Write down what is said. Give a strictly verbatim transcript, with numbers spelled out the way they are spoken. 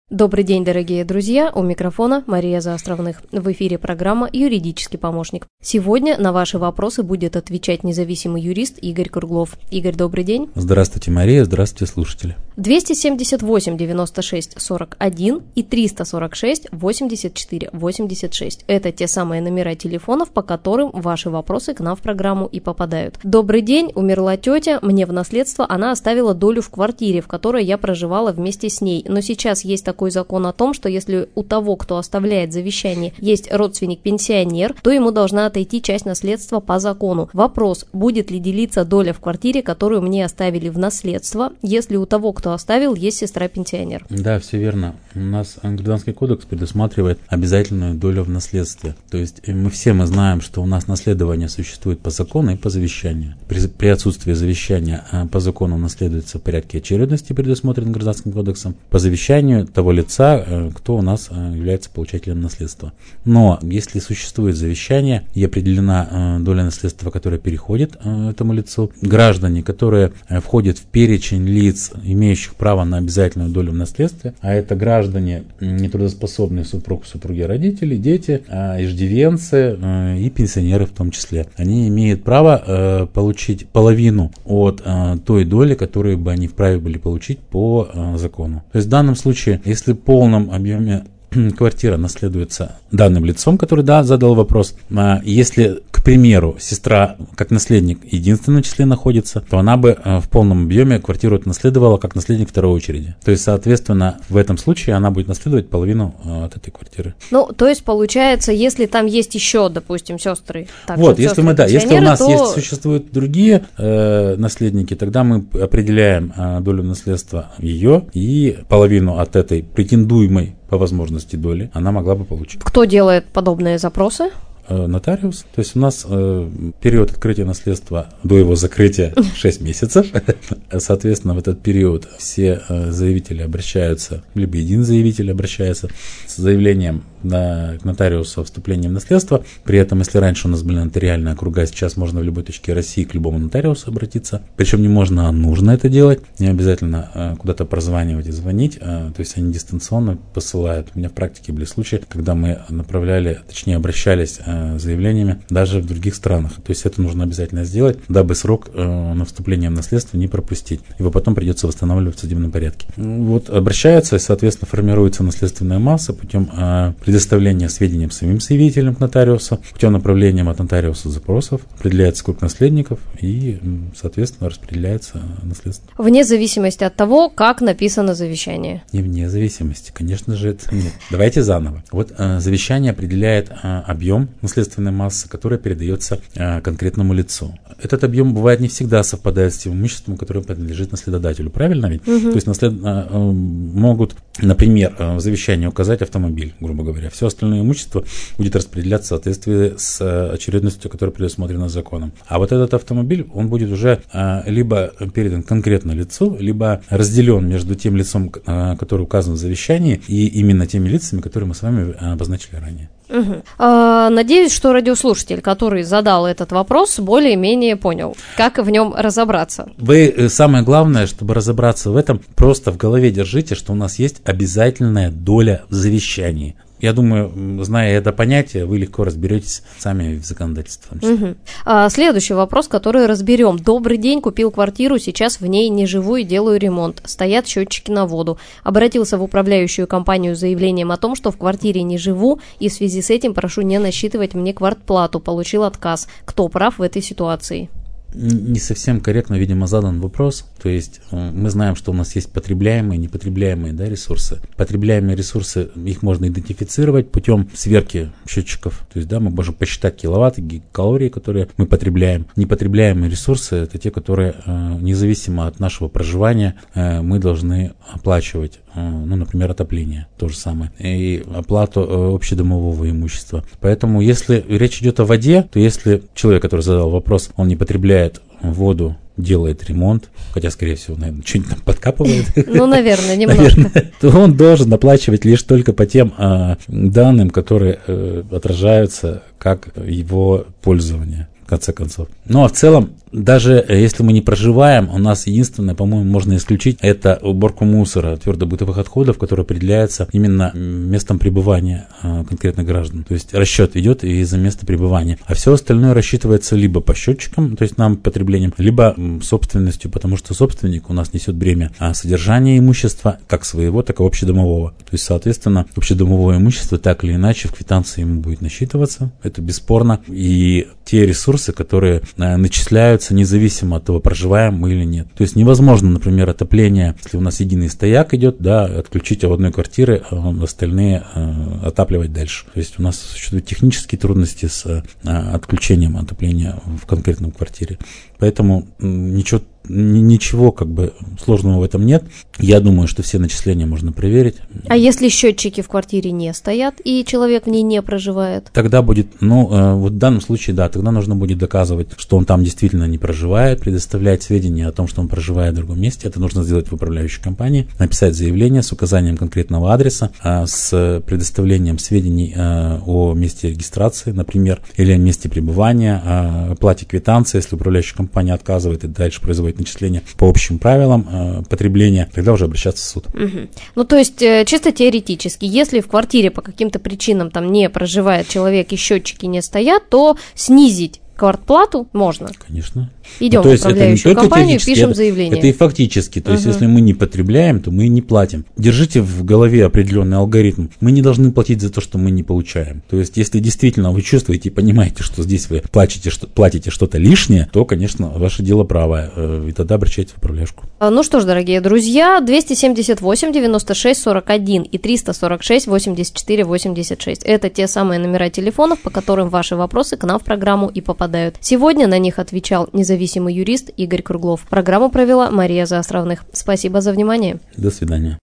Добрый день, дорогие друзья, у микрофона Мария Заостровных. В эфире программа «Юридический помощник». Сегодня на ваши вопросы будет отвечать независимый юрист Игорь Круглов. Игорь, добрый день. Здравствуйте, Мария, здравствуйте, слушатели. двести семьдесят восемь девяносто шесть сорок один и триста сорок шесть восемьдесят четыре восемьдесят шесть. Это те самые номера телефонов, по которым ваши вопросы к нам в программу и попадают. Добрый день, умерла тетя, мне в наследство она оставила долю в квартире, в которой я проживала вместе с ней. Но сейчас есть такой закон о том, что если у того, кто оставляет завещание, есть родственник-пенсионер, то ему должна отойти часть наследства по закону. Вопрос, будет ли делиться доля в квартире, которую мне оставили в наследство, если у того, кто оставил, есть сестра-пенсионер? Да, все верно. У нас Гражданский кодекс предусматривает обязательную долю в наследстве. То есть мы все мы знаем, что у нас наследование существует по закону и по завещанию. При, при отсутствии завещания по закону наследуется в порядке очередности, предусмотрен Гражданским кодексом, по завещанию того лица, кто у нас является получателем наследства. Но если существует завещание и определена доля наследства, которая переходит этому лицу, граждане, которые входят в перечень лиц, имеющих право на обязательную долю в наследстве, а это граждане нетрудоспособные, супруг, супруги, родители, дети, иждивенцы и пенсионеры в том числе, они имеют право получить половину от той доли, которую бы они вправе были получить по закону. То есть в данном случае, если в полном объеме квартира наследуется данным лицом, который, да, задал вопрос, если, к примеру, сестра как наследник в единственном числе находится, то она бы в полном объеме квартиру наследовала как наследник второй очереди. То есть, соответственно, в этом случае она будет наследовать половину от этой квартиры. Ну, то есть, получается, если там есть еще, допустим, сестры. Так, вот, если мы, да, если у нас то... есть, существуют другие э, наследники, тогда мы определяем э, долю наследства ее и половину от этой претендуемой по возможности доли она могла бы получить. Кто делает подобные запросы? Нотариус. То есть у нас э, период открытия наследства до его закрытия шесть месяцев. Соответственно, в этот период все э, заявители обращаются, либо един заявитель обращается с заявлением на, к нотариусу о вступлении в наследство. При этом, если раньше у нас были нотариальные округа, сейчас можно в любой точке России к любому нотариусу обратиться. Причем не можно, а нужно это делать. Не обязательно э, куда-то прозванивать и звонить. Э, то есть они дистанционно посылают. У меня в практике были случаи, когда мы направляли, точнее обращались э, заявлениями даже в других странах. То есть это нужно обязательно сделать, дабы срок э, на вступление в наследство не пропустить. Его потом придется восстанавливать в судебном порядке. Вот обращаются, и, соответственно, формируется наследственная масса путем э, предоставления сведений самим заявителям к нотариусу, путем направления от нотариуса запросов, определяется сколько наследников и, соответственно, распределяется наследство. Вне зависимости от того, как написано завещание. Не вне зависимости, конечно же, это нет. Давайте заново. Вот э, завещание определяет э, объем наследственной массы, которая передается э, конкретному лицу. Этот объем бывает не всегда совпадает с тем имуществом, которое принадлежит наследодателю. Правильно ведь? Угу. То есть наслед... э, э, могут, например, э, в завещании указать автомобиль, грубо говоря. Все остальное имущество будет распределяться в соответствии с э, очередностью, которая предусмотрена законом. А вот этот автомобиль, он будет уже э, либо передан конкретно лицу, либо разделен между тем лицом, э, который указан в завещании, и именно теми лицами, которые мы с вами обозначили ранее. Угу. А, надеюсь, что радиослушатель, который задал этот вопрос, более-менее понял, как в нем разобраться. Вы, самое главное, чтобы разобраться в этом, просто в голове держите, что у нас есть обязательная доля в завещании. Я думаю, зная это понятие, вы легко разберетесь сами в законодательстве. Угу. А, следующий вопрос, который разберем. Добрый день, купил квартиру, сейчас в ней не живу и делаю ремонт. Стоят счетчики на воду. Обратился в управляющую компанию с заявлением о том, что в квартире не живу, и в связи с этим прошу не насчитывать мне квартплату. Получил отказ. Кто прав в этой ситуации? Не совсем корректно, видимо, задан вопрос. То есть мы знаем, что у нас есть потребляемые и непотребляемые, да, ресурсы. Потребляемые ресурсы, их можно идентифицировать путем сверки счетчиков. То есть, да, мы можем посчитать киловатты, калории, которые мы потребляем. Непотребляемые ресурсы – это те, которые независимо от нашего проживания мы должны оплачивать. Ну, например, отопление, то же самое, и оплату общедомового имущества. Поэтому, если речь идет о воде, то если человек, который задал вопрос, он не потребляет воду, делает ремонт, хотя, скорее всего, наверное, что-нибудь там подкапывает. Ну, наверное, немножко. То он должен оплачивать лишь только по тем а, данным, которые а, отражаются как его пользование, в конце концов. Ну, а в целом, Даже если мы не проживаем, у нас единственное, по-моему, можно исключить, это уборку мусора, твердобытовых отходов, которые определяется именно местом пребывания конкретных граждан. То есть расчет идет из-за места пребывания. А все остальное рассчитывается либо по счетчикам, то есть нам потреблением, либо собственностью, потому что собственник у нас несет бремя содержания имущества, как своего, так и общедомового. То есть, соответственно, общедомовое имущество так или иначе в квитанции ему будет насчитываться, это бесспорно. И те ресурсы, которые начисляются независимо от того, проживаем мы или нет. То есть невозможно, например, отопление, если у нас единый стояк идет, да, отключить от одной квартиры, а остальные а, отапливать дальше. То есть у нас существуют технические трудности с а, отключением отопления в конкретном квартире. Поэтому ничего, ничего как бы сложного в этом нет. Я думаю, что все начисления можно проверить. А если счетчики в квартире не стоят и человек в ней не проживает? Тогда будет, ну, вот в данном случае, да, тогда нужно будет доказывать, что он там действительно не проживает, предоставлять сведения о том, что он проживает в другом месте. Это нужно сделать в управляющей компании, написать заявление с указанием конкретного адреса, с предоставлением сведений о месте регистрации, например, или о месте пребывания, о оплате квитанции, если управляющая компания компания отказывает и дальше производит начисление по общим правилам э, потребления, тогда уже обращаться в суд. Угу. Ну, то есть, э, чисто теоретически, если в квартире по каким-то причинам там не проживает человек и счетчики не стоят, то снизить квартплату можно? Конечно. Идем ну, в управляющую компанию, пишем это, заявление. Это и фактически. То есть, угу. если мы не потребляем, то мы не платим. Держите в голове определенный алгоритм. Мы не должны платить за то, что мы не получаем. То есть, если действительно вы чувствуете и понимаете, что здесь вы платите, что, платите что-то лишнее, то, конечно, ваше дело правое. И тогда обращайтесь в управляшку. Ну что ж, дорогие друзья, двести семьдесят восемь девяносто шесть сорок один и триста сорок шесть восемьдесят четыре восемьдесят шесть. Это те самые номера телефонов, по которым ваши вопросы к нам в программу и попадают. Сегодня на них отвечал независимый юрист Игорь Круглов. Программу провела Мария Заостровных. Спасибо за внимание. До свидания.